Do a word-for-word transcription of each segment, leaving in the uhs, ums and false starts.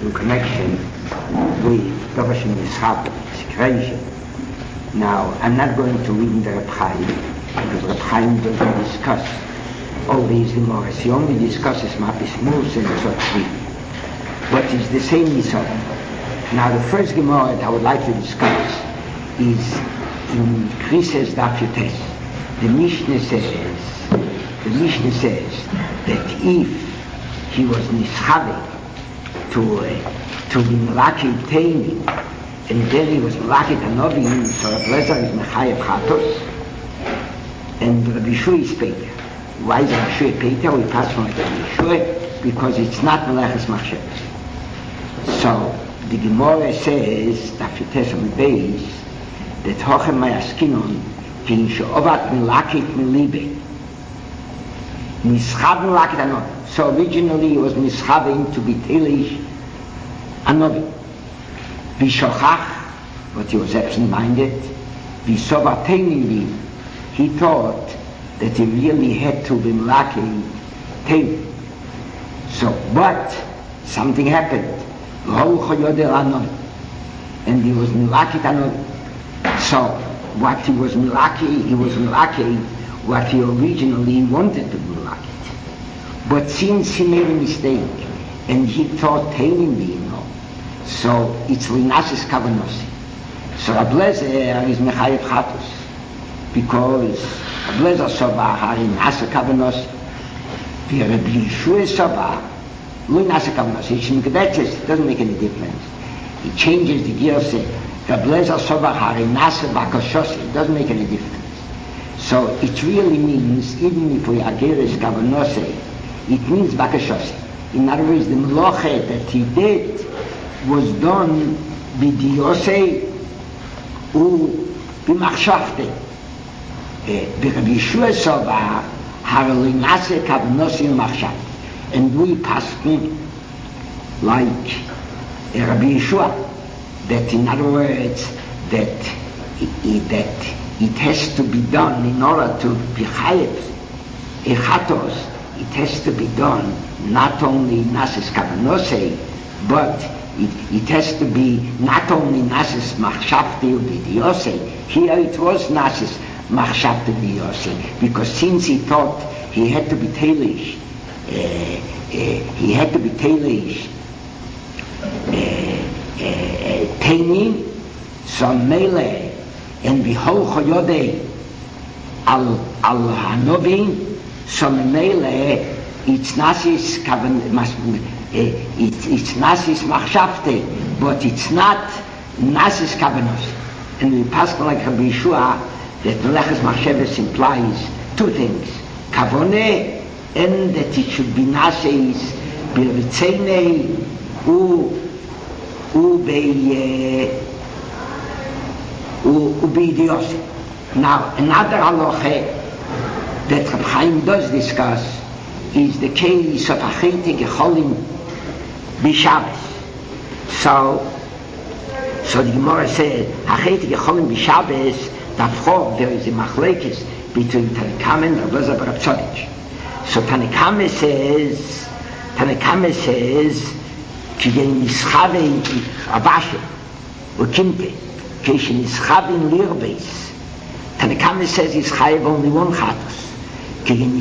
in connection with Dovashim Yishab, secretion. Now, I'm not going to read in the Reb Chaim, because Reb Chaim doesn't discuss all these Gemaras. He only discusses Mapis Mus and Tzotzi. But it's the same Yisod. Now, the first Gemara that I would like to discuss is in Krises Daf Yotes. The Mishnah says, the Mishnah says that if he was nischavi to uh, to be Melaki Teini, and then he was Melaki Tanovim, so Reb Lezer is Mechayev Chatos, and Rabbi Yeshua is Peter. Why is Rabbi Yeshua Peter? We pass from Rabbi Yeshua because it's not Meleches Machshavos. So the Gemara says, Daf Yotes on the base, that Hochem Mayaskinon Kin She'ovat Melakit Melibe Nischav Melakit Anovim. So originally he was Nischavim to be Telish Anovim. Vishochach, but he was absent-minded. Visovateni, he thought that he really had to be Melakit Teli. So, but something happened. And he was Melakit Anovim. So, what he was Melaki, he was Melaki, what he originally wanted to be Melaki. But since he made a mistake, and he thought Teilim be, you know, so it's Linasis Kavanosi. So Reb Lezer is Mechayev Chatos, because Reb Lezer Soba Harim Nasa Kavanosi, the Reb Yeshua Soba, Linasis Kavanosi, it's Mekdetzes, it doesn't make any difference. He changes the gear, say, Reb Lezer Soba Harim Nasa Bakoshosi, it doesn't make any difference. So it really means, even if we are Geres Kavanosi, it means Bakoshosi. In other words, the Meloche that he did was done b'diyosei u b'machshavte. B'Reb Yeshua Soba harlinase kavnosi u'machshavte. And we paskin like Rabbi Yeshua, that in other words, that it, that it has to be done in order to be chayev echatos. It has to be done not only nasis kavanosei, but it, it has to be not only nasis machshavti u'b'diyosei. Here it was nasis machshavti u'b'diyosei, because since he thought he had to be teilish, uh, uh, he had to be teilish teinin, so mele and bihol choyodei al al hanovin. So mele it's nasis kavan it's it's nasis machshavte, but it's not nasis kavanos. And we pass like Rabbi Yeshua that Meleches Machshavos implies two things: kavone, and that it should be nasis b'ritzeinei u u be u u b'idiyos. Now another halacha that Reb Chaim does discuss is the case of Achete Gecholim B'Shabbos. So, so the Gemara said, Achete Gecholim B'Shabbos, therefore there is a machlekes between Tanakama and Reb Lezer bar Reb Tzadok. So Tanakama says, Tanakama says, K'gei nischavei Avashe, Ukimte, K'gei nischavei Lirbeis. Tanakama says he's chayev only one chatos. In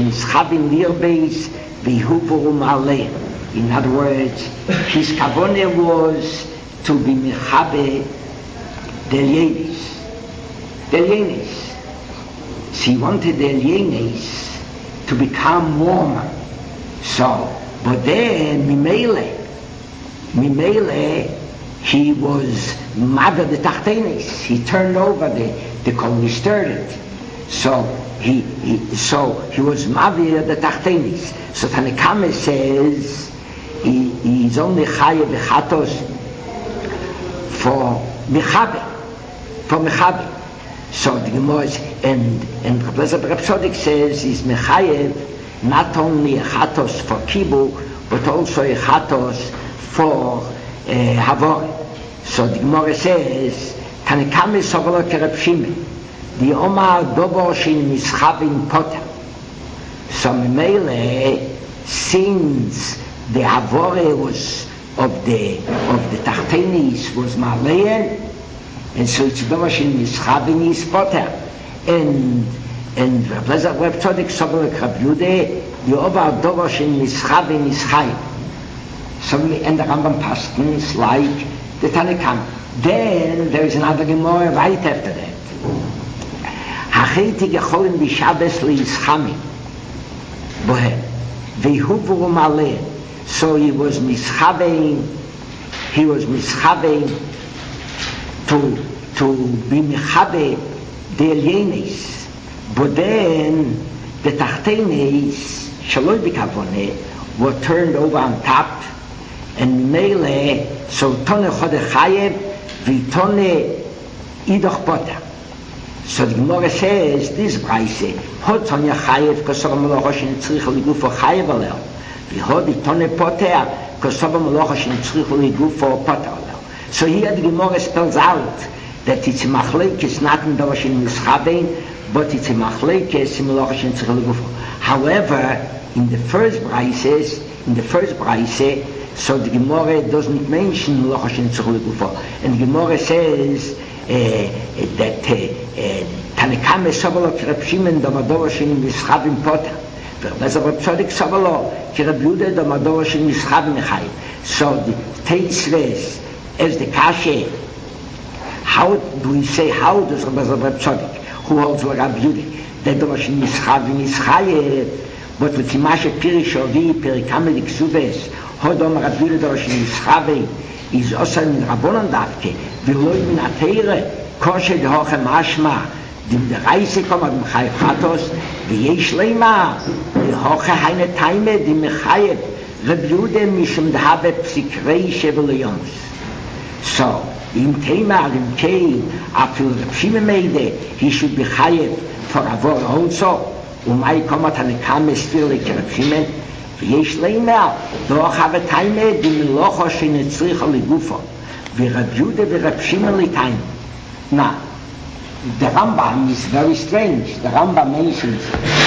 other words, his kavone was to be mechabe del yenis. Del yenis. So he wanted del yenis to become warmer. So, but then, mimele, mimele, he was mother the tachtenis. He turned over the, the kol, he stirred it. So he, he so he was mavir the tachtenis. So Tanakama says he he's only chayev v'chatos for mechabe, for mechabe. So the Gemara and and Reb Lezer bar Reb Tzadok says he's mechayev not only a chatos for kibu, but also a chatos for uh, havor. So the Gemara says Tanakama sovelo kereb Shimon. The Omar Dobo Shin Nischavin Potter. So Mele, since the Havore was of the of the Tachtenis was Malean, and so it's Domashin Mischabin is Potter. And and Rabbi Web Tzodik Sobel Rab Yude, the over Domashin Mischabin is Chai. So and the Rambam Pastins like the Tanakam. Then there is another Gemara right after that. Hachiti gecholim b'Shabbos liyischami. Bohem. V'huvuru maleh. So he was mischabein. He was mischabein to to be mechabe the elyenis. But then the tachtenis shaloi b'kavoneh were turned over on top, and mele so tone chode chayev v'tone idoch poter. So the Gemara says, this Braise, hod Tonya Chayev, kosova molocha shenitzricha ligufo Chayev alel. V'hod itone poter, kosova molocha shenitzricha ligufo poter alel. So here the Gemara spells out that it's a machlekes, not in davar shen mischabein, but it's a machlekes in molocha shenitzricha ligufo. However, in the first Braise, in the first Braise, so the Gemara doesn't mention molocha shenitzricha ligufo. And the Gemara says, Uh, that Tanakam Sabalo Reb Shimon the Mador Shin Mischabim Potter. There's a Reb Tzodik Sabalo Reb Yude the Mador Shin Mischabim Chai. So the Teisres as the Kashe. How do we say? How does Reb Tzodik, who holds like Reb Yude, the Mador Shin Mischabim is Chai? But the Timashe Pirish Ovi Perikamelik Suves Hodom Reb Yude the Mador Shin Mischabim is also in Rabbonon Davke. ולוי מן התאירה, קושי דהוכם משמע, דם דרייסי קומד מחייב חטוס, ויש לימה, דהוכה היינה תיימה, דם מחייב, רב יהודה משם דהבה פסיקרי שבל יומס. So, אם תיימה, אם קיין, אפילו רב שימה מידה, he should be חייב for עבור also, ומאי קומד הנקם מספיר לקרב שימה, ויש לימה, דהוכה ותיימה, דם מלוכו שנצריכה לגופו. Reb Yude and Reb Shimon Litaim. Now, the Rambam is very strange. The Rambam mentions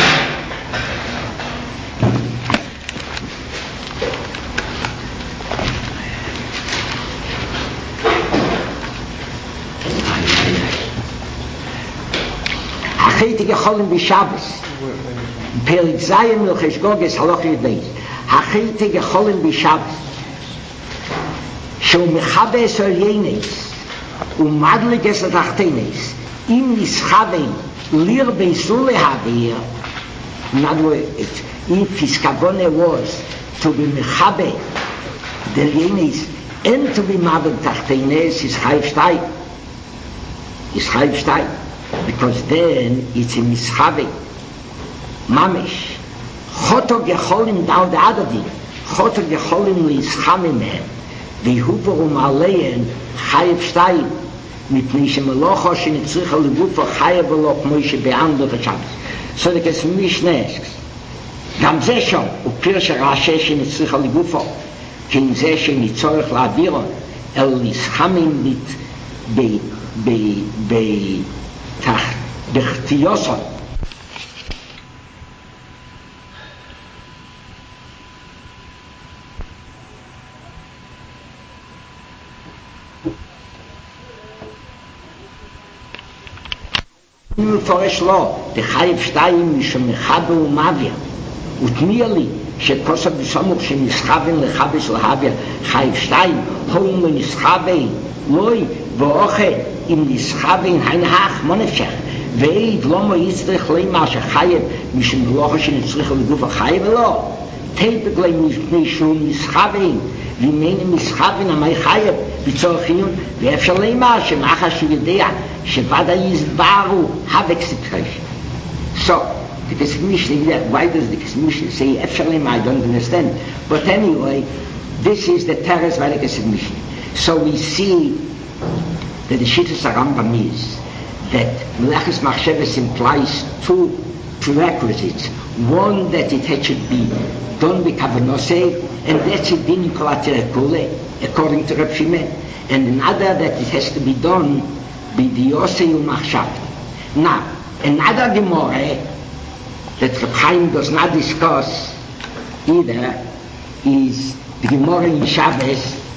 Hachiti gecholim b'Shabbos. Perik Zayim l'chesh goges haloch yudbeis. Hachiti gecholim b'Shabbos. שהוא מחבס על ינס ומדלגס לתחתינס אם נסחבן ליר ביסור להביר. In other words, if his kavone was to be mechabe the ינס and to be madel tachtines is chayv shtay is chayv shtay because then it's a mischabe mamish choto gecholim down the adadi choto gecholim lischamim hem והוברו מעליהן חייב שתיים מפני שמלוכו שנצריכה לגופו חייב ולא כמו שבאנדו ושבס. So the Mishnah asks, גם זה שם הוא פירש הרעשה שנצריכה לגופו כי אם זה שנצורך להעבירו אל נסחמים בתחתיוסו מפורש לו, דחייב שתיים משום מחבר ומעביר ותמיע לי שכוסף בסמוך שנסחבן לחבס להעביר חייב שתיים הום ונסחבן לוי ואוכל אם נסחבן הנח מונפשך ואיד לא מייצריך לימה שחייב משום מלוכה שנצריך לגוף החייב לא תיפק לי מפני שהוא נסחבן ומייני מסחבן המי חייב בצורך עיון ואפשר לימה שמחה שיודע שוודאי יסברו הבקסיפרשן. So, the Mishnah, why does the Mishnah say אפשר לימה? I don't understand. But anyway, this is the Teres Vayikes Mishnah. So we see that the Shittas Rambam is that Meleches Machshavos implies two prerequisites. One, that it should be done with Kavanosei, and that's it din Kolatere Kule, according to Reb Shimon. And another, that it has to be done with the Yosei Umachshav. Now, another Gemara that Reb Chaim does not discuss either is the Gemara in Shabbos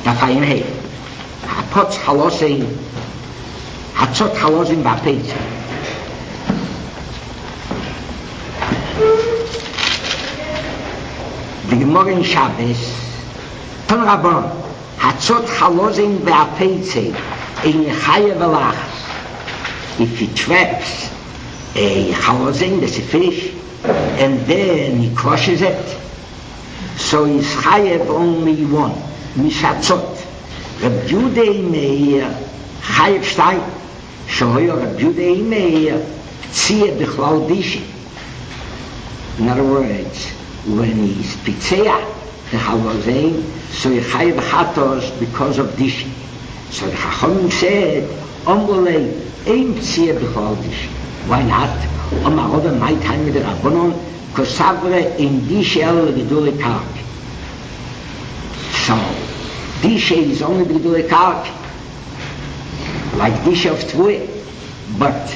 da fein hey hat potz halosin hat zot halosin ba page die morgen Shabbos von Rabban hat zot halosin ba page in Chaye Velach if he traps a halosin, that's a fish, and then he crushes it, so he's chayev only one, mishatzot. Reb Yudei Meir chayev shtayim, shehoyo Reb Yudei Meir tziyeh bichlal dishi. In other words, when he's pitzeah the halosin, so he chayev chatos because of dishi. So the Chachamim said, Ombolei ein tziyeh bichlal dishi. Why not? Om Arove my time with the Rabbanon, Kosavre in Dishe el Gedule Kark. So, Dishe is only Gedule Kark, like Dishe of Tvue, but,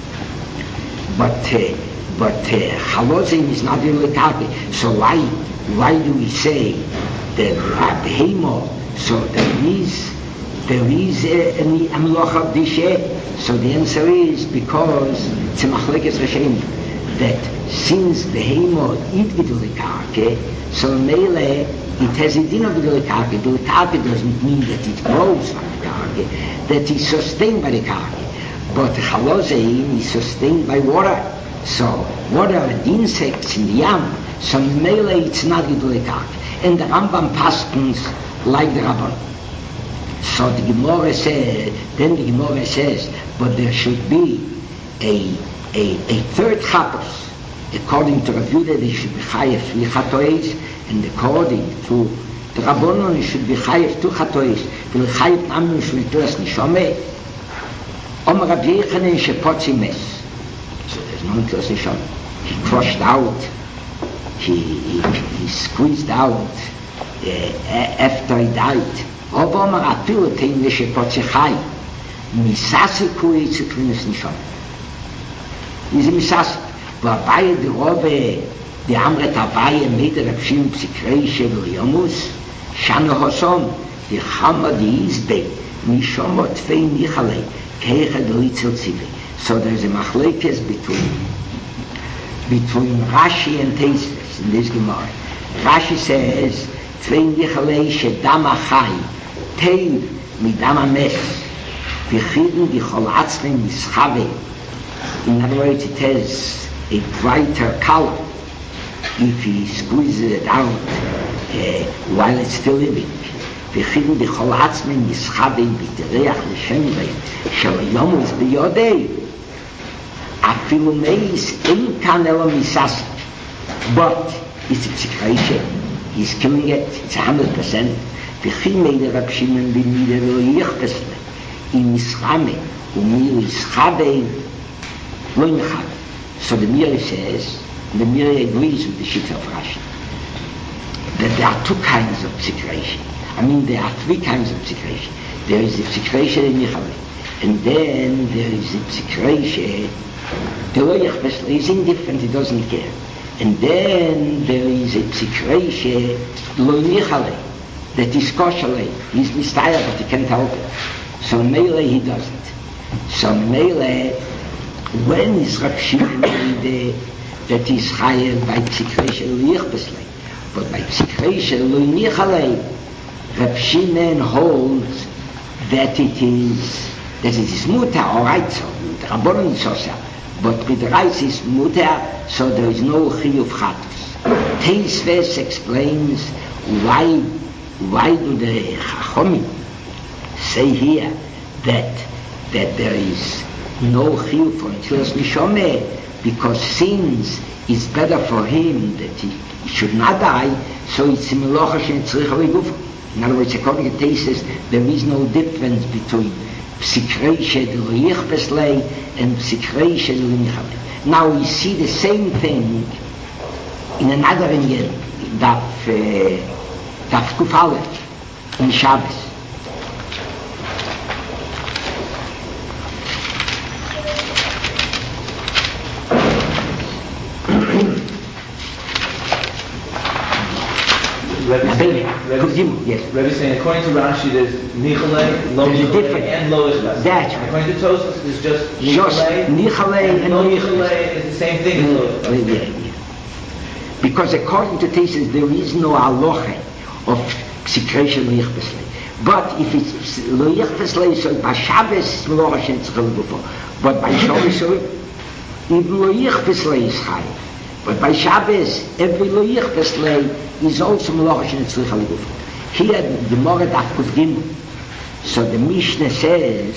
but, uh, but uh, Halozim is not Gedule Kark. So why, why do we say that Rabbeimo? So there is, there is a, a Meloch of Dishe. So the answer is because it's a machlekes Rishonim that since the Heimo eat Gedule Karke, so Mele it has a din of Gedule Karke. Gedule Karke doesn't mean that it grows from the Karke, that it's sustained by the Karke. But Halozein is sustained by water. So water and insects in the yam. So Mele it's not Gedule Karke. And the Rambam paskins like the Rabban. So the Gemara says, then the Gemara says, but there should be a a, a third chatos. According to Rav Yehuda, they should be chayev three chatois, and according to the Rabbanon, it should be chayev two chatois. The chayev namu should be twas nishome. Om Rav Yechanan shepotzi mes. So there's no twas nishome. He crushed out. He he, he squeezed out uh, after he died. Aber man hat viele Themen, die Potzechai. Misasi kui zu kleines Nishom. Diese Misasi. Wobei die Robe, die andere Tabaye mit der Pshim Psikreische Yomus, Shano Hosom, die Chama, die Isbe, Nishom und Tvei Nichalei, Keiche Doitzel Zivi. So there's a machlekes between, between Rashi and Tosfos in this Gemara. Rashi says, Tvei Nichalei Shedam Achai, Teil midam ames v'chidin b'chol atzmim mischave. In other words, it has a brighter color if he squeezes it out uh, while it's still living. V'chidin b'chol atzmim mischave b'tereach l'shem shel yomus b'yodei afilu meis ein kan elo misasi. But it's a psikreishe. He's killing it. It's a hundred percent. V'chimei the Rab Shimon ben Yehuda lo yichbesle in mischame umir yischabei lo yichab. So the Miri says, the Miri agrees with the Shita of Rashi, that there are two kinds of psikreishe. I mean, there are three kinds of psikreishe. There is the psikreishe in yichale, and then there is the psikreishe the lo yichbesle. He's indifferent, he doesn't care. And then there is a psikreishe lo yichale, that is koshale, he's mistaya, but he can't help it. So Mele he doesn't. So Mele, when is Rab Shimon that is chayev by psikreishe lo yichbesle, but by psikreishe lo yichale, Rab Shimon holds that it is that it is mutar. All right, so the Rabbanon is also, but with the rice is mutar, so there is no chiyuv chatos. Tosfos explains why. Why do the Chachamim say here that that there is no chiyuv for Tzilas Nishomeh? Because since it's better for him that he, he should not die, so it's a melocha shenetzricha legufa. In other words, according to Tosfos, there is no difference between psikreishe de lo yichbeslei and psikreishe de lo nichalei. Now we see the same thing in another inyan, daf uh, daf kufale in Shabbos. Rebbe saying, Rebbe, yes. Rebbe saying, according to Rashi, there's Nichalei, Lo Nichalei, and Lo Ishbas. That's right. According to Tosfos, it's just Nichalei, Nichalei and Lo Nichalei is the same thing as Lo Ishbas. Yeah, yeah. Because according to Tosfos, there is no halacha of secretion Lo Yichbeslei. But if it's Lo Yichbeslei, so by Shabbos, Melocha Shen Tzchel Gufo. But by Shabbos, even Lo Yichbeslei is high. But by Shabbos, every Lo Yichbeslei is also Melocha Shen Tzchel Gufo. Here, the Gemara Daf Kuf Gimel. So the Mishnah says,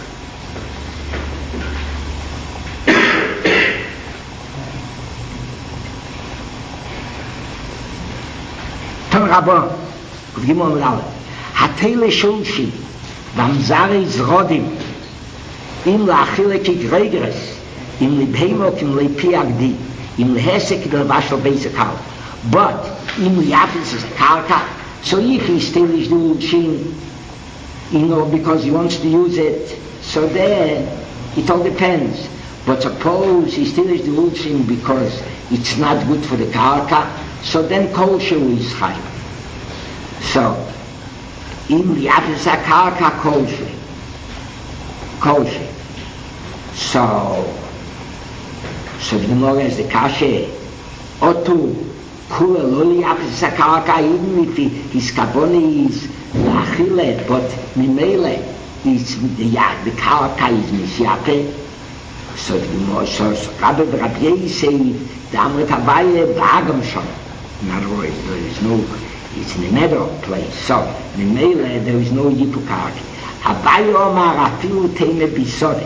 Ton Rabban, Kuf Gimel Amud Aleph, Hatele Shulshi, Vamzare Zrodim, Im Lachile Kigregres, Im Libhemok, Im Lepi Agdi, Im Lehesek Delvashal Beisakal. But Im Liapis is a Karka, so if he still is the Ulshin, you know, because he wants to use it, so then it all depends. But suppose he still is the Ulshin because it's not good for the Karka, so then Kol Shu is high. So, in the Apisa Karka Kol Shu. Kol Shu. So, so the Gemara is the Kashe, Otu, Kula Loli Apisa Karka, even if he, his Kaboni is Achille, but Mimele is the yeah, the Karka is Misyape. So the Gemara says, Rabbi Rabbi say, the Amrit Havaye Bagam Shon. In other words, there is no, it's in a meadow place. So, Mimele, there is no Yipu Karka. Havaye Omar Afilu Teime Bisode.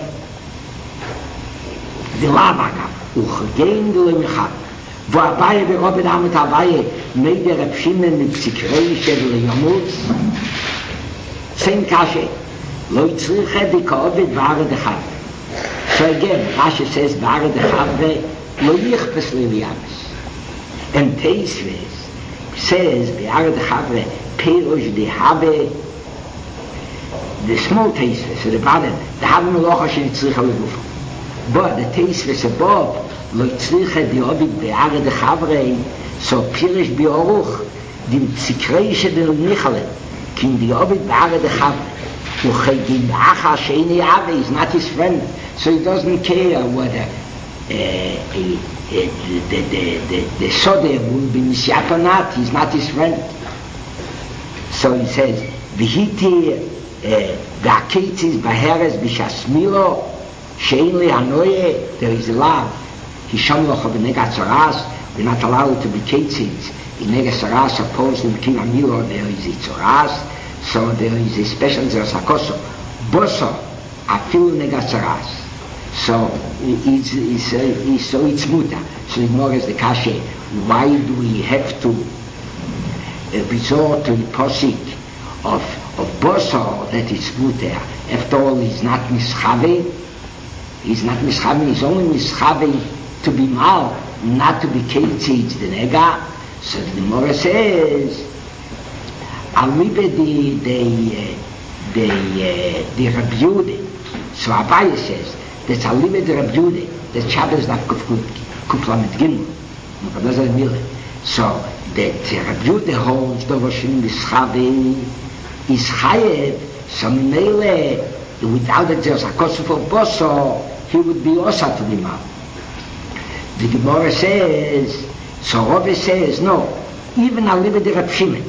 The Lavaga, Uchegein de Lemechab. Wo Abaye berobet Amrit Havaye, Meide Reb Shimon mit Psikreishe de Yomutz. Same Kashe. Lo Yitzriche di Kovet Vare de Chavre. So again, Rashi says Vare de Chavre, Lo Yichbes Liliamis. And Tosfos says Vare de Chavre, Perush de Habe, the small Tosfos, so the bottom, the Habe Melocha Shen Yitzriche Legufo. But the Tosfos above, Lo Yitzriche di Ovid Vare de Chavre, so Pirush Bioruch, the Psikreishe de Nichale, Kin di Ovid Vare de Chavre. Is not his friend, so he doesn't care whether uh, uh, uh, the, the, the, the Sode will be Mishyap or not. He's not his friend. So he says, Vihiti V'aketzis Baheres B'shasmilo Shein Li Hanoye. There is a law. Hisham Locha B'nega Tzoras. We're not allowed to be ketzis. In Nega Tzoras, supposedly Kim Amilo, there is a Tzoras. So there is a special Zerasakoso. Boso, Afilu Negatzaras. So it's, it's, uh, it's, so it's muta. So the Gemara is the kashe. Why do we have to uh, resort to the posik of of Boso that it's muta? After all, he's not mischave. He's not mischave. He's only mischave to be mal, not to be ketzitz the nega. So the Gemara says, Alibe the the the the Rabbi Yehuda. So Abaye says that's Alibe the Rabbi Yehuda. The Shabbos not Kuflamet Gimel. So that Rabbi Yehuda holds the Roshim Mischabe is Chayev. So Mele, without that there's a Kosof of Boso, he would be Osa to the Mal. The Gemara says, so Rove says no. Even Alibe the Rabbi Shimon.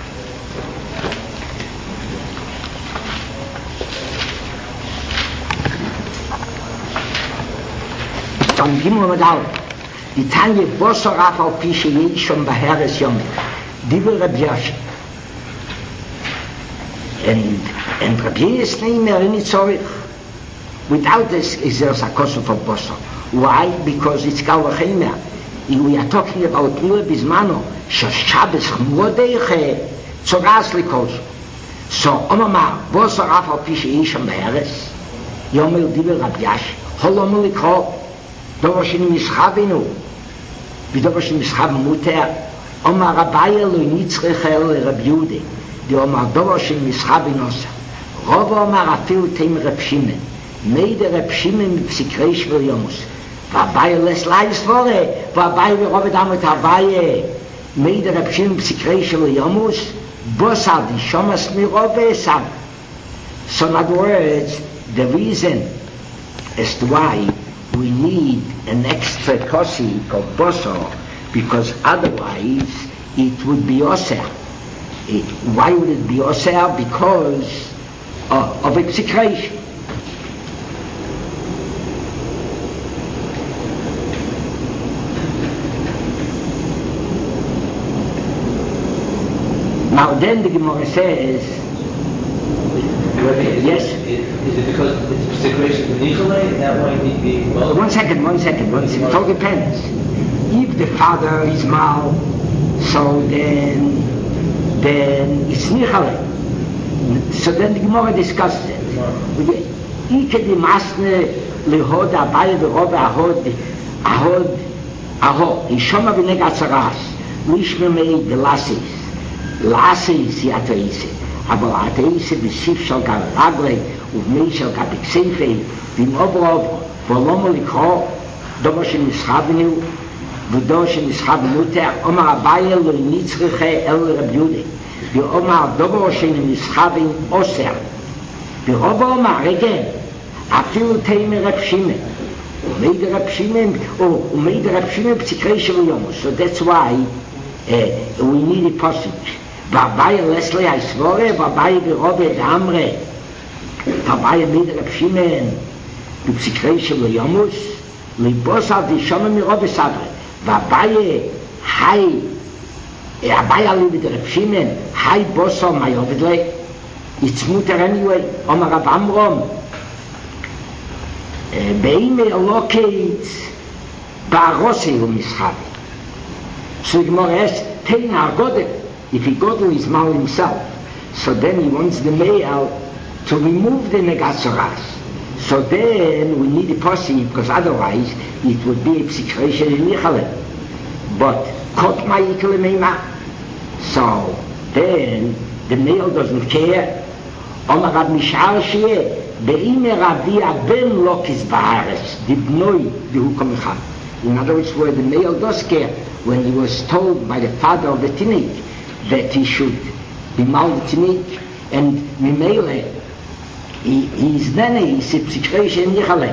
Dann gehen wir mal da. Die Tanje Bosso Rafa auf Pische je schon bei Herres Jom. Die will Rabbi Yashi. And, and Rabbi Yashi name er in Tzorich. Without this is there a cost for Bosso. Why? Because it's Galvachema. We are talking about Nua Bismano. Shabbos Chmodeiche Tzoras Likos. So, Omama, Bosso Rafa auf Pische je schon bei Herres. Yomel die will Rabbi Yashi. Holomel Likos. Dover shin mischabenu, wie dover shin mischab muter, Omar Abaye lo nitzrechel Rabbi Yehuda, die Omar dover shin mischabenos, Rov Omar afil teim Reb Shimon, meide Reb Shimon mit Psikreish vel Yomus, V'Abaye les leis vore, V'Abaye v'Rovet Amrit Abaye, made the Reb Shimon Psikre Shel Yomus, Bosar Di Shomas Mirove Sam. So in other words, the reason as to why we need an extra kosi called Bosar, because otherwise it would be Osir. It, why would it be Osir? Because uh, of execration. Now then the Gemara says, yes? Is it because it's secretion of Nicolay? That why it be well? One second, one second, one second. It all depends. If the father is mal, so then then it's Nicolay. So then the Gemara discusses it. Ike di masne lehod abaye v'rove ahod ahod ahod ishoma v'neg atzaras lishme mei delasis lasis yatoise אבל התאיסה בסיף של גב רגלי ובמי של גב כסייפי ועם אוברוב ולומו לקרוא דובר שנסחבנו ודובר שנסחבנו תר אומר הבעיה לא נצריכה אל רב יהודה ואומר דובר שנסחבנו אוסר ורוב אומר רגע אפילו תאימי רב שמעון ומי דה רב שמעון ומי דה רב שמעון פסיקרי של יומוס. So that's why uh, we need a passage. Wabai Leslie Haisvore, Wabai Berobe Damre, Wabai Mid Reb Shimon, the Psikrei Shel Yomus, Libosa Di Shoma Mirobe Sabre, Wabai Hai, Wabai Ali with Reb Shimon, Hai Bosa Mayovidle, it's mutter anyway, Omar Rav Amram, Beime Elokeit, Ba'arose U'Mischavi. So the Gemara asks, Teina Agodel, if he godel is mal himself, so then he wants the male to remove the negatzoras. So then we need a posse, because otherwise it would be a psikration in Nichale. But kot ma yikle meima. So then the male doesn't care. Omar Rab Mishal sheye be'ime Ravi ben lokis ba'aretz dibnoi dihu kamecham. In other words, where the male does care, when he was told by the father of the teenage that he should be malditinit and mimele he is then a situation nichale.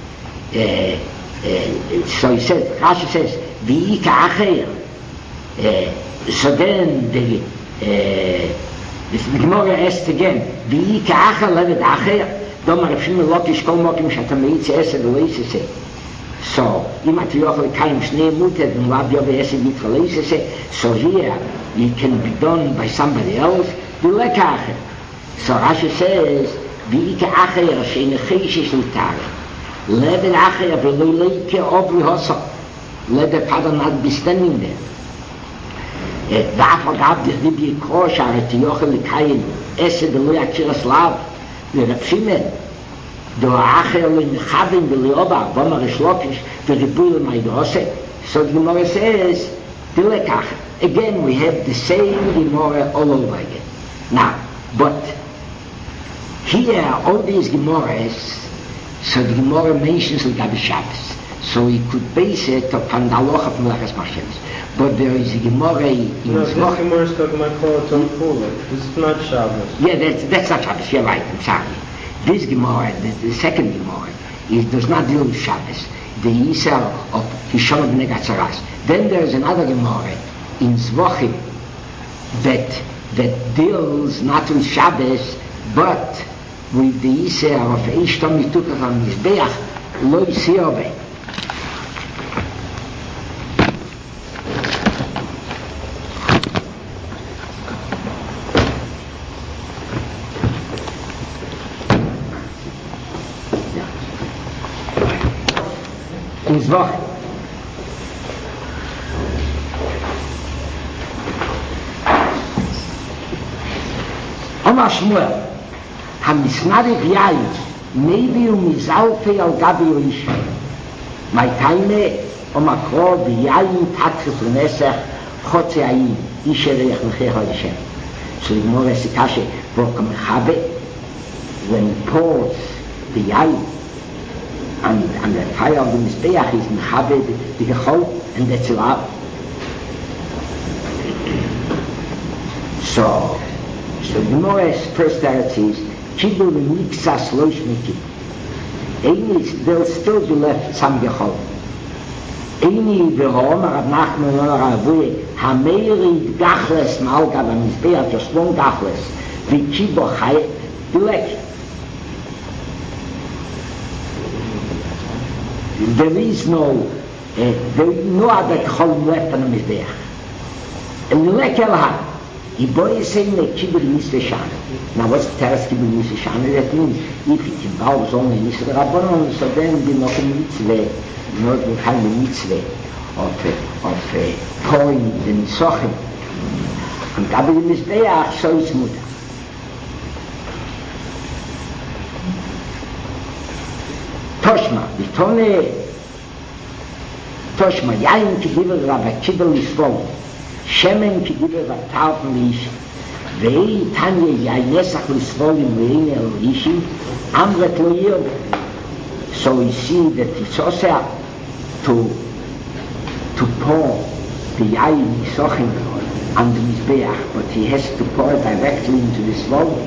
So he says, Rashi says, v'ika acher. So then the uh, the Gemara asks again, v'ika acher levet acher. Domar Reb Shimon lokish kol mokim shata meitze esed uleisese. So, אם אתה יוכל לקיים שני מוטד ולאו יובה עשר מתחלס עשה, so here it can be done by somebody else, דולק אחר. So Rashi says, ואיקה אחר שאין חישש לתאר, לבן אחר ולא ליקה עוברי הוסו, let the father not be standing there. ואף אגב דכדי ביקרו שהרי תיוכל לקיים עשר ולא יקשיר הסלאב, ורב שמעון, do acher le mechavim v'leoba v'omar ishlokish v'ribul ma'idrose. So the Gemara says, dilekach. Again, we have the same Gemara all over again. Now, but here, all these Gemaras, so the Gemara mentions L'gabi Shabbos. So we could base it upon the halacha from Lachas Machshavos. But there is a Gemara in No, this Gemara is talking about Kol Torah. This is not Shabbos. Yeah, that's, that's not Shabbos. You're right, I'm sorry. This Gemara, the, the second Gemara, it does not deal with Shabbos, the Yisrael of Hishon B'nei Gatzaras. Then there is another Gemara in Zvachim that that deals not with Shabbos, but with the Yisrael of Eishtam Mitukah from Mizbeach, Lo Yisrael. Zvach. Omar Shmuel, hamisnarik yayin, maybe umizalfe al gabi oisha. My time, Omar Kro, v'yayin tatchis unesach, chotze ayin, ishe reich l'chei ha'ishem. So the Gemara Sikashe, v'okam chabe, when he pours the yayin, and, and the fire of the Mizbeach is Mechabe, the Gechol, and that's allowed. So, so the Gemara's first teretz is Kibul Miksas Loish Mikib. Ein is, there'll still be left some Gechol. Eini v'homer Rav Nachman Omer Avuye Hameiri Gachles Malga B'Mizbeach, just one Gachles V'Kibo Chayet Dilek. There is no uh, there is no other Gechol left on the Mizbeach. And Dilek Elha Iboy is saying that Kibbutz Mitzvah Shana. Now what's the Teres Kibbutz Mitzvah Shana? That means if it involves only Mitzvah Rabbanon, so then the not a Mitzvah, not the kind of Mitzvah of of Kohen the Nisochim. And Gabi the Mizbeach, so it's Mutter. Toshma, the Tone Toshma, Yain Kibbutz Rabba Kibbutz Yisrael. שמן כדיבר ותארפן לאישי ואי תניה יאי נסח לסבולים ואין אל אישי אמרת לא ירב. So we see that it's also to to pour the yain nisochim on the mizbeach, but he has to pour it directly into the svol.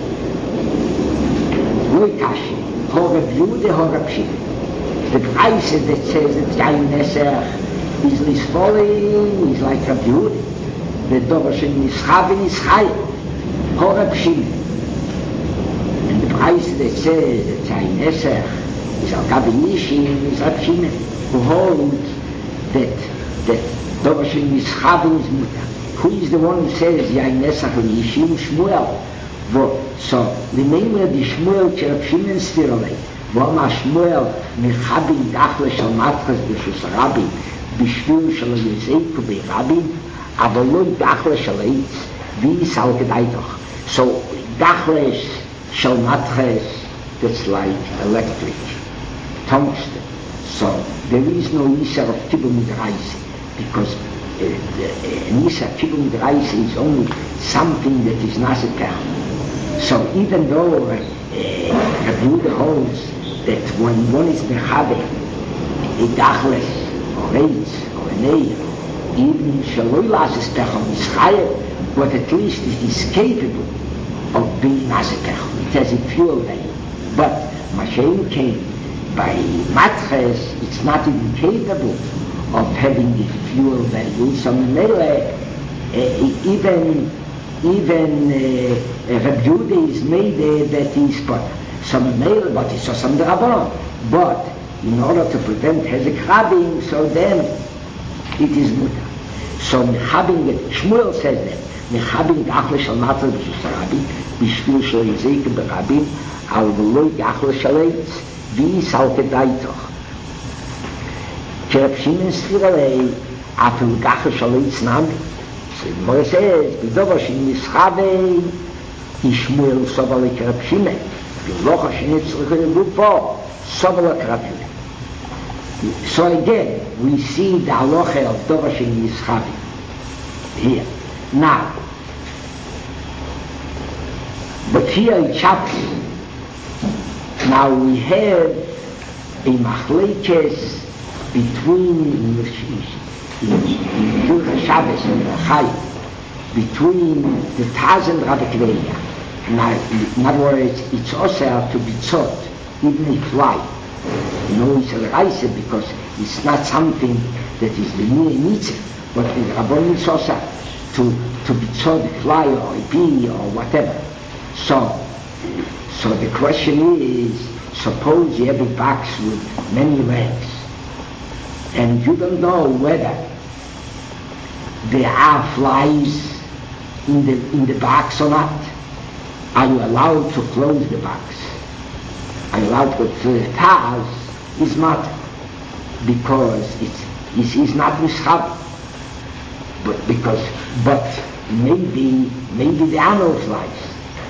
Loi kashi hora b'yude hora pshit. The price that says that yain nesach is lisvolim is like a b'yude. The door של משחבין is high, hora pshim. And the price that says that Zayin Esech is al gabi Yishim is al pshim, who hold that that door של משחבין is muta. Who is the one who says Zayin Esech al Yishim? Shmuel. So the name of the Shmuel של pshim and stirolei. ואומר שמואל מחבין גחלה של מטחס בשוס הרבים בשביל שלא יזעקו ברבים aber nur Dachle Schaleitz, wie ist auch gedeiht doch. So, Dachle Schalmatches, that's like electric, tungsten. So, there is no Nisa of Kibbutz mit Reise, because uh, uh, Nisa Kibbutz mit Reise is only something that is Nasipech. So, even though uh, Rabbi Yehuda holds that when one is Mechabe, a Dachles, or Reitz, or a Neir, even Shaloi Lasis Pechon is higher, but at least it is capable of being Nasipechon. It has a fuel value. But Mashiach came by Matches, it's not even capable of having the fuel value. So Mele, uh, even even uh, Rabbi Yehuda is made uh, that is but some Mele, but it's some Rabban. But in order to prevent Hezek Rabin, so then it is mutter. So Mechabing, Shmuel says that, Mechabing Gachla Shal Matzah B'Shus Rabbi, B'Shvil Shal Yizek B'Rabim, Al V'loi Gachla Shaleitz, V'i Sal Kedaitoch. Kerab Shimon Stiralei, Afil Gachla Shaleitz Nami. So the Gemara says, B'Dover Shin Yischavei, Ishmuel Sobalei Kerab Shimon, B'Locha Shin Yitzchak Gufo, Sobalei Kerab Shimon. So again, we see the halacha of Dover Shel Yischavi here. Now, but here in chapter, now we have a machlekes between in Hilchos Shabbos and Chai, between the Taz and Rabbi Kiva. Now, in other words, it's also to be taught, even if light. No, it's a reise because it's not something that is the mere mitzvah, but the Rabban is also to to be told a fly or a bee or whatever. So, so the question is: suppose you have a box with many legs, and you don't know whether there are flies in the in the box or not. Are you allowed to close the box? Are you allowed to close the Taz? Is not because it's it is not mishab, but because but maybe maybe the animal flies.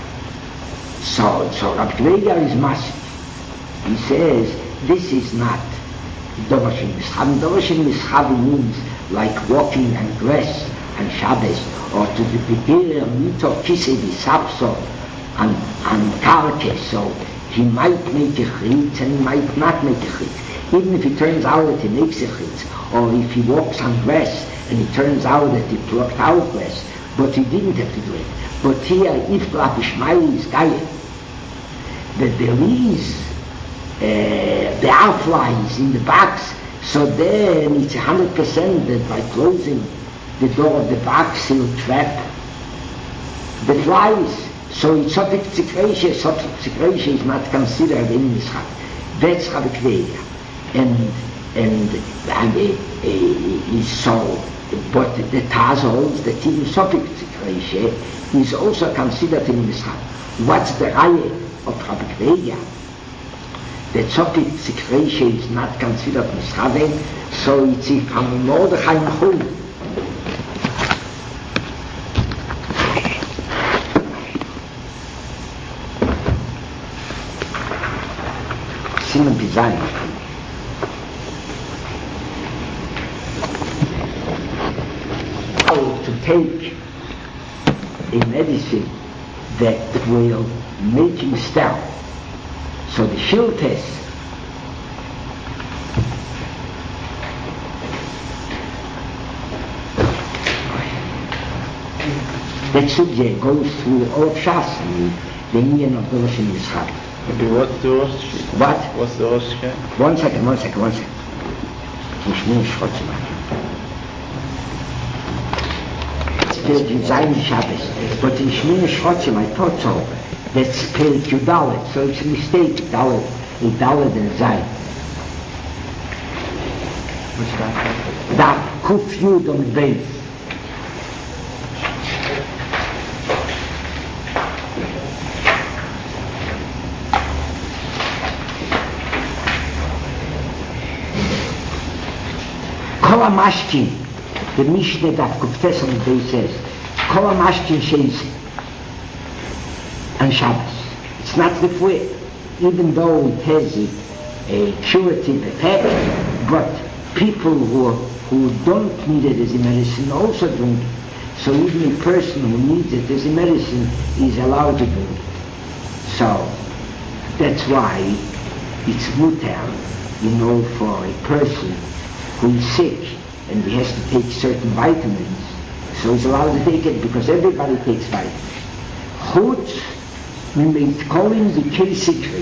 So so Rabbi Kiva is massive. He says this is not Dover Shel Mishab. Dover Shel Mishab means like walking on grass and Shabbos, or to the beginning mito kisei disapso and and karke. So He might make a chitz and he might not make a chitz. Even if it turns out that he makes a chitz, or if he walks on grass and it turns out that he plucked out grass, but he didn't have to do it. But here, if Klap Ishmael is Gaia, that there is uh, there are flies in the box, so then it's a hundred percent that by closing the door of the box he'll trap the flies. So it's Sophic Tzikreisha, Sophic Tzikreisha is not considered in Mishab. That's Rabbi Kveya. And, and, and uh, uh, is so, but the Taz holds that even Sophic Tzikreisha is also considered in Mishab. What's the Raya of Rabbi Kveya? That Sophic Tzikreisha is not considered Mishab, so it's from Mordechai Nachum. Simon Pizani. To take a medicine that will make him sterile. So the shield test that subject goes through all of Shas, the Indian of the Rosh Yishab. What's the Rosh? What? What's the Rosh? One second, one second, one second. Ich muss schrotzen machen. Spirit Yitzayim Shabbos. But in Shmini Shrotzim, I thought so. That's Spirit Yudalit. So it's a mistake. Dalit. Yudalit and Zayin. Which guy? That Kuf Yud on the base. Kol HaMashkin, the Mishnah that Kuftes on the base says, Kol HaMashkin Sheis and Shabbos. It's not the way, even though it has a, a curative effect, but people who, who don't need it as a medicine also drink it. So even a person who needs it as a medicine is allowed to drink it. So that's why it's mutar, you know, for a person who is sick and he has to take certain vitamins, so he's allowed to take it because everybody takes vitamins. Chutz, we may call him the K-Sikri,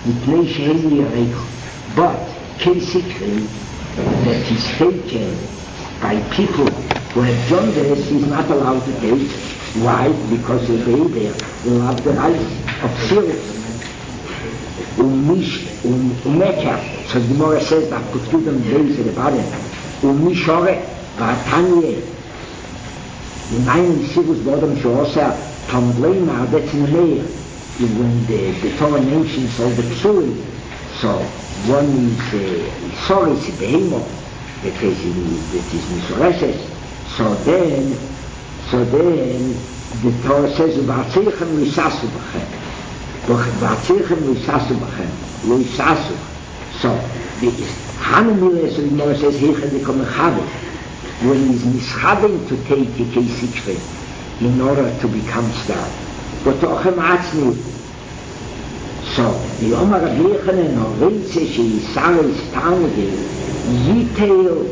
but K-Sikri that is taken by people who have jaundice is not allowed to take. Why? Because the baby will have the right of syrup. Umish, umekah. So the Gemara says that Kutudam days at the bottom. Umishore, Vatanye. The nine Sivus Bodam Shosa, Tomblema, that's in the mayor. When the, the Torah mentions all the Psurim. So one is uh, sorry, it's a behemoth that is that is Misoreses. So then, so then the Torah says, V'atzeichem lisasu b'chem. V'atzeichem lisasu b'chem. Lisasu. So the Hanamile, so the Gemara says, Heicha dekom mechavim. When he's mischavim to take a K-Sikri in order to become star. But Ochem Atzmi. So the Omar Rabbi Yechanan Horeitze she'Yisrael is Talmudi Yiteil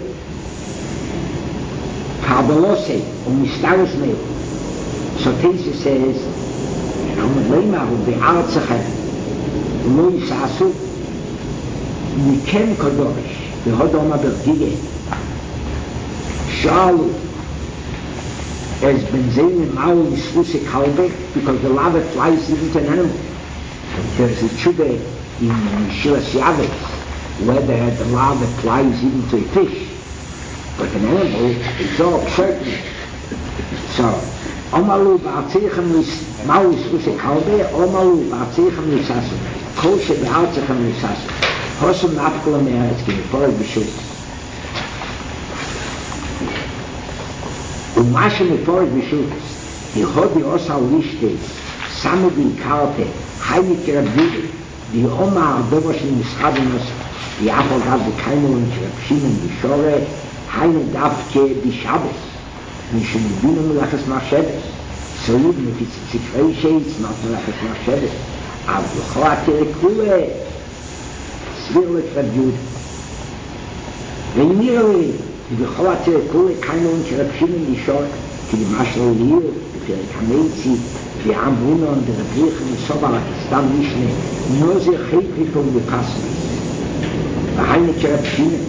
Kabbalose u'Mistaros Meil. So Tesis says, Omar Leimar u'Be'artzachem u'Lo Yisasu Mikem Kodosh V'Hod Omar Bergige Shalu as Benzein Ma'u Yisruse Kalbech, because the lava flies into an animal. There's a tshuva in Shilas Yavetz whether the lava flies into a fish, but an animal is all certain. So, Omalu ba'atzeichem Ma'u Yisruse Kalbech, Omalu ba'atzeichem Lisasu, Kol shebe'artzeichem Lisasu, Hosum Napkula Me'aretz G'Neforah B'Shus. Umashe Meforah B'Shus, the Hodi Osa Lishte, Samudi Kalte, Heilig Rabbi, the Omar Dovosh in Mischavinos, the Apple Gav, the Kaino and Rabshim and the Shore, Heine Davke, the Shabbos, Mishum Bina Melachas Machsheves. So even if it's a Tzikreisha, it's not Melachas Machsheves. אבל בכל התראה כולה, סביר לתרביוד. ונראה לי, בכל התראה כולה, כאן לא נקרא פשילים לשאול, כי למשל להיר, בפרק המייצי, ועם ברונון, דרבריך וסובר, סתם משנה, נוזר חייפליפון בפסמיס. והי נקרא פשילים.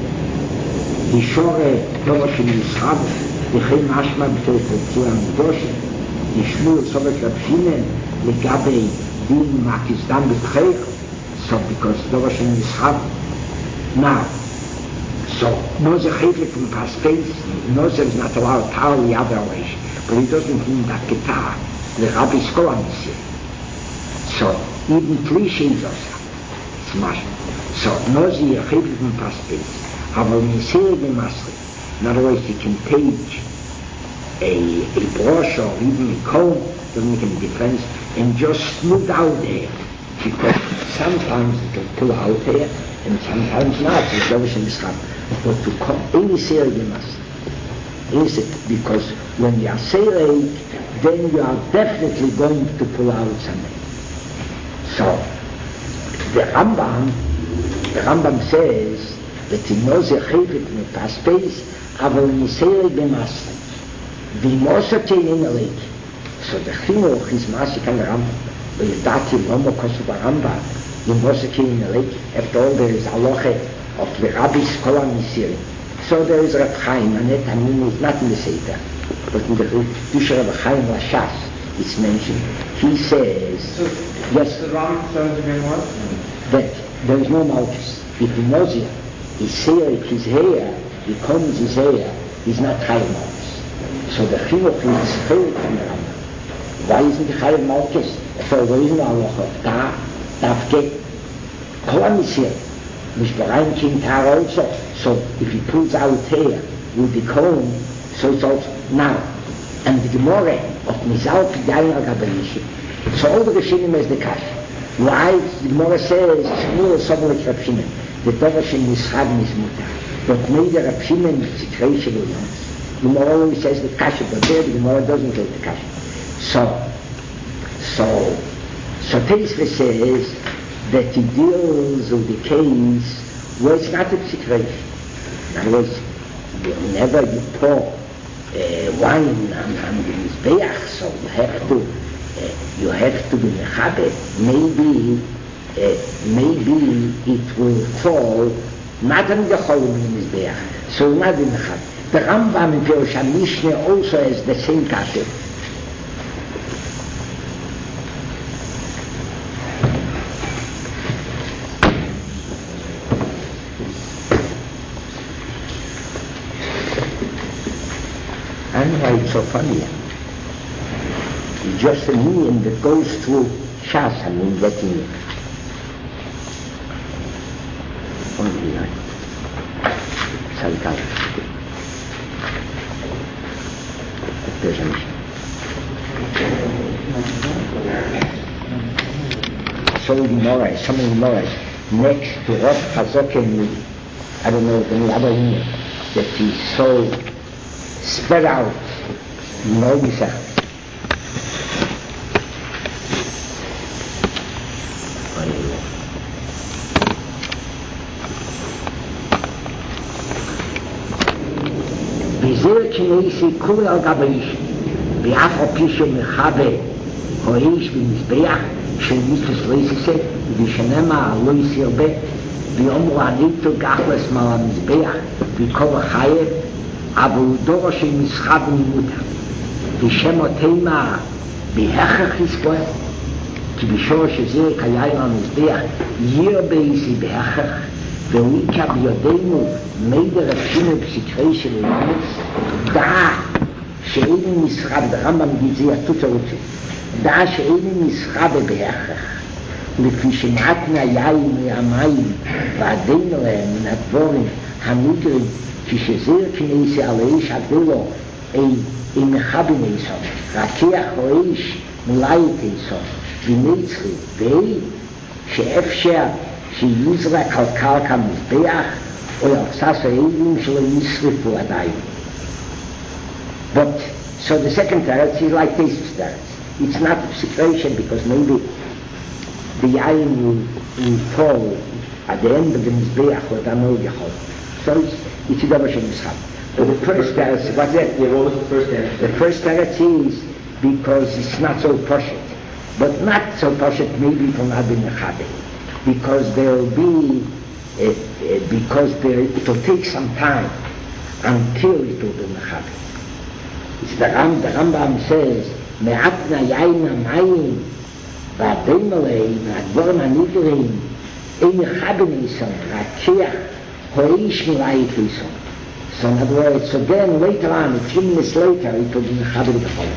לשאול דובר של משחב, וכי משמע בתרפוציה המקדושים, ישמעו סובר כרפשילים, לגבי דין מהכסדם בתחיך, so because דובר של משחב. Now, so, Nozer Chayflik from Paspace, Nozer is not allowed entirely other ways, but he doesn't mean that guitar, the Rabbi Skolan is here. So, even cliches are it's much. So, Nozer Chayflik from Paspace, aber when you say the master, in other words, you can take a, a brush or even a comb, doesn't make any difference, and just smooth out there, because sometimes it will pull out there, and sometimes not, it's always in this happen. But to come, any say you must. Is it? Because when you are saying, then you are definitely going to pull out something. So, the Rambam, the Rambam says that he knows a chayvik in the space, aber when you say the master, the master in a lake. So the chinuch is masik on the Rambam. But you dati lomo kosu ba Rambam, the master in a lake. After all, there is halacha of the Rabbi's Kolam Yisiri. So there is Reb Chaim, and that I mean is not in the Seder, but in the Dusha Reb Chaim Lashas, it's mentioned. He says, so, yes, the Ram says again what? That there is no Malchus. If he knows it, his hair, his hair, he combs his hair, he's not Chaim Malchus. So the Chinuch is Chaim from the Rambam. Why isn't the Chaim Malchus? So there is no halacha. Da, darf get Kolam Yisiri. Which Baraim came tar also. So if he pulls out hair with the comb, so it's also now. And the Gemara of Mizal Pidayin al-Gabayishim. So all the Rishonim is the Kash. Why? The Gemara says, Shmuel Sobel Reb Shimon. The Dover Shem Yishab is Mutar. But neither Reb Shimon is Tzitreisha Williams. The Gemara always says the Kash, but there the Gemara doesn't say the Kash. So, so, so Teisva says, that he deals with the case where it's not a situation. In other words, whenever you pour uh, wine on, on the Mizbeach, so you have to, uh, you have to be mechaber. Maybe, uh, maybe it will fall not on the whole Mizbeach, so not in mechaber. The Rambam in Pirush HaMishneh also has the same kasher. It's so funny. It's just a meaning that goes through Shas, I mean, getting it. Only like Salkal. There's a mission. So the Gemara, some of the Gemara, next to Rav Chazokim, I don't know, any other union, that he's so spread out. No bisa. Bizer kinesi kul al gabayish, bi'af opisho mechabe, hoish b'mizbeach, shel mitzvus leisise, v'shenema lo yisirbe, v'omru anitu gachles mal ha-mizbeach, v'kol ha-chayev, אבל דור שמשחב נימודה בשם התימה בהכרח יספוה כי בשור שזה קיים המזבח ירבה איסי בהכרח ואויקה בידינו מידר רבשינו בסקרי של אילמץ דעה שאין משחב דרמב"ם גיזי יתות הרוצה דעה שאין משחב בהכרח לפי שמעטנה יין מהמים ועדינו להם מן הדבורים המוגרים כשזיר כניסי על האיש הגדולו אי מחבין איסו רקיח או איש מלאית איסו ונצחי ואי שאפשר שיזרק על קרקע מזבח או יחסס העילים שלו ישרפו עדיין. But so the second teretz is like this teretz. It's not a situation because maybe the yain will, will fall at the end of the Mizbeach or the Amol. So it's, it's a double Shemischab. But the first teretz, what's that? Yeah, what was the first teretz? The first teretz is because it's not so poshut. But not so poshut maybe from Adin Mechabe. Because there will be, uh, uh, because there, it will take some time until it will be Mechabe. It's the, Ram, the Rambam says, Me'atna yain amayim, v'adem alei, v'advorim anivrim, ein Mechabe nison, v'akeach, ho'ish milayit nison. So in other words, so then later on, a few minutes later, it will be Mechabe b'chol.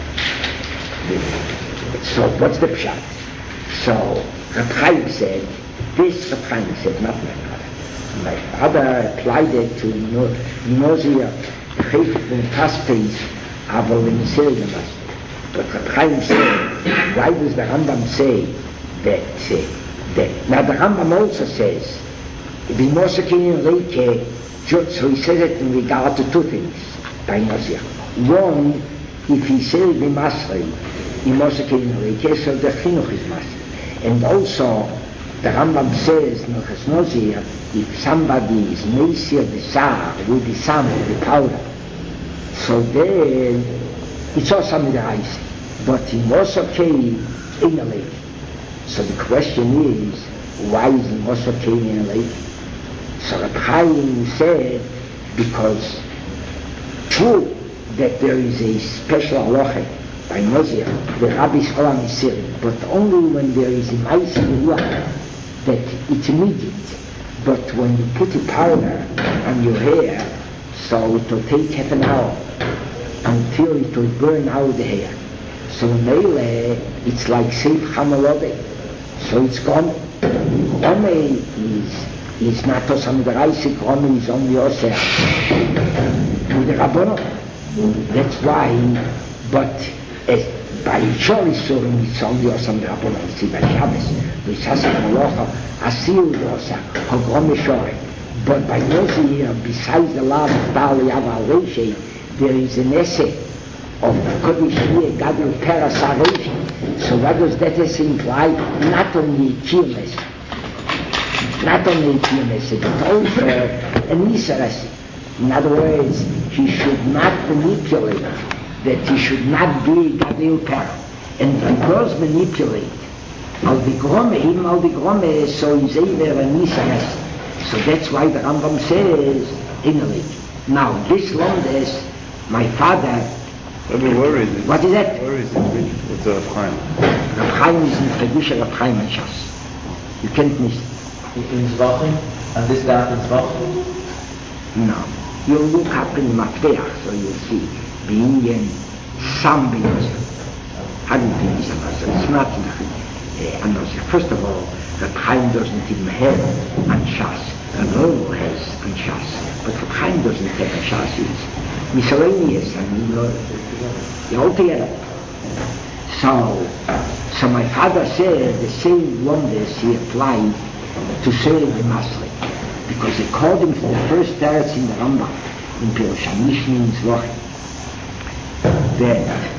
So what's the pshat? So Reb Chaim said, this Reb Chaim said, not my father. My father applied it to Nozia, the Chayfet and Taspes, Aval and Nisir. But Reb Chaim said, why does the Rambam say that, uh, that, now the Rambam also says, the Mosakin and Reike, so he says it in regard to two things by Nozia. One, if he says the Masri, he Mosakin and Reike, so the Chinuch is Masri. And also, the Rambam says, Nochas Nozia, if somebody is Meisir the Sar with the sand, with the powder, so then it's also with the ice. But in Mosakin in a lake. So the question is, why is the Mosakin in a lake? So Reb Chaim said, because true that there is a special halacha by Nozia, the Rabbi's Olam Yisir, but only when there is a mice in the that it's immediate. But when you put a powder on your hair, so it will take half an hour until it will burn out the hair. So Mele, it's like Seif Hamalode. So it's gone. Rome is is not to some of the Reisik, Rome is only Oseh. With the Rabbono. That's why, but as by Shori Surim, it's only Oseh the Rabbono. See, by Shabbos, with Sasek Molocha, Asir Oseh, Hogrome Shori. But by Nozir, besides the law of Bali Aval Reishe, there is an essay of Kodesh Shir Gadol Peras HaReishe. So what does that essay imply? Not only Kirmes, not only Kirmes, but also an Isaras. In other words, he should not manipulate, that he should not be Gadol Peras. And because manipulate, al the Grome, even al the Grome, so is either an Isaras. So that's why the Rambam says, Inalik. Now, this Londes, my father... Rabbi, where is it? What is that? Where is it? It's a Reb Chaim. Reb Chaim is in Kedusha Reb Chaim and Shas. You can't miss it. In Zvachim? And this daf in Zvachim? No. You'll look up in the Mafteach, so you'll see. Being some B'Yosef. Hadn't been Yisrael. It's not enough. First of all, Reb Chaim doesn't even have an Shas. Reb Reuel has an Shas. But Reb Chaim doesn't have an Shas. It's miscellaneous, I mean, uh, altogether. So, so my father said the same wonders he applied to say the Masri. Because according to the first teretz in the Rambam, in Pirush HaMishnim Zvachim, that,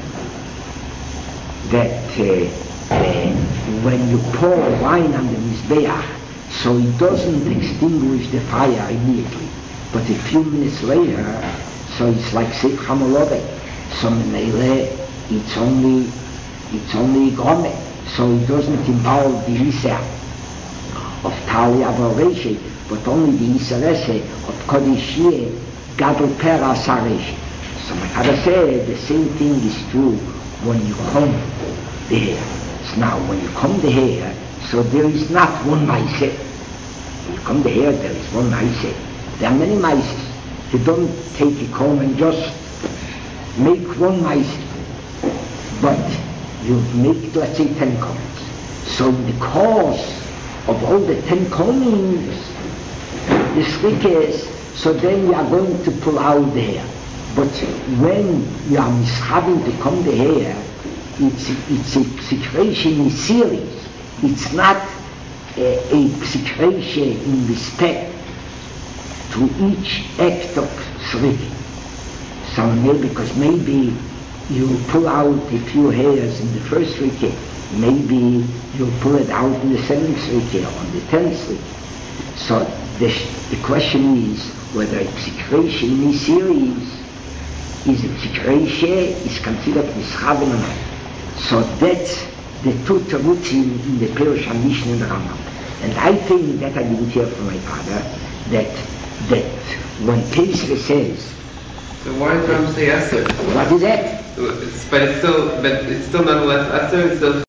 that uh, uh, when you pour wine on the Mizbeach, so it doesn't extinguish the fire immediately. But a few minutes later, so it's like Seif Hamalode. So Menele, it's only, it's only Grome. So it doesn't involve the Isser of Tali Avareshe, but only the Isserese of Kodishie Gadol Peras HaReishe. So my father said the same thing is true when you comb the hair. So now when you comb the hair, so there is not one mice. When you comb the hair, there is one mice. There are many mice. You don't take a comb and just make one mice, but you make, let's say, ten combs. So in the course of all the ten combings, the slickers, so then you are going to pull out the hair. But when you are mishaving to comb the hair, it's, it's a secretion in series. It's not a, a secretion in respect to each act of slick. So maybe, because maybe you pull out a few hairs in the first slick, maybe you pull it out in the seventh srike or on the tenth srike. So the, the question is whether a psikreshe in this series is a psikreshe is considered mischaven or not. So that's the two terutzim in the Perush HaMishnah and the Rambam. And I think that I didn't hear from my father that that when Pesach says, so why does Ram say Aser? what is that? But it's still, but it's still nonetheless Aser. It's still